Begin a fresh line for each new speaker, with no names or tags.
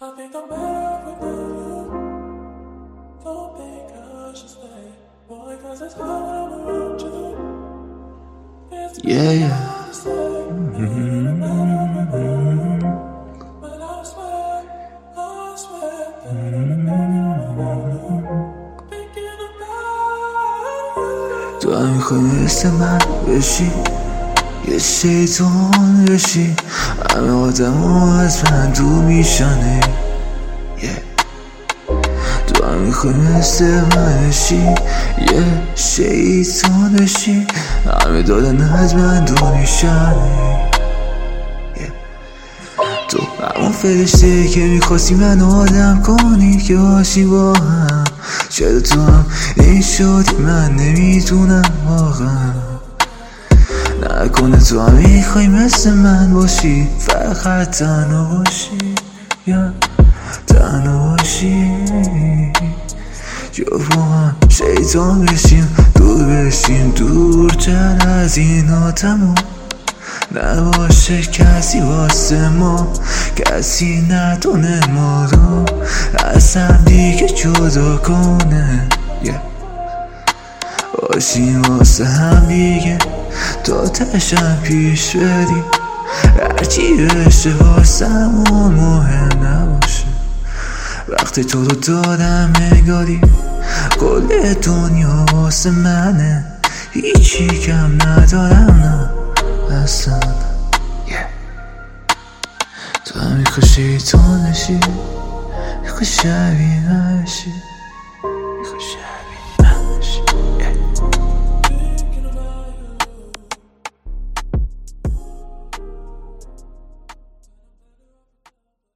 I think I'm bad without you. Don't think I should stay, boy, cause it's hard around you. It's
Yeah.
to say, but I swear that I'm thinking about you.
تو هم میخوای مثل من بشی، یه شیطان بشی، همه آدم از من دور میشنه. تو هم میخوای مثل من بشی، یه شیطان بشی، همه دادن از من دور میشنه. تو همون فرشته که میخواستی من آدم کنی که باشی با هم، چرا تو هم این شدی من نمیدونم واقعا. نکنه تو هم میخوای مثل من باشی، فقط تنها باشی یا تنها باشی، یا با هم شیطان بشیم، دور بشیم، دورتر از این آدمو. نباشه کسی واسه ما، کسی ندونه ما رو از هم دیگه جدا کنه. باشیم واسه هم دیگه تا تشم پیش بریم، هرچی بشه واسه همون مهم نباشه. وقتی تو رو دادم انگاری کل دنیا واسه منه، هیچی کم ندارم نه اصلا. تو هم میخوای شیطان بشی، میخوای شبیه من بشی.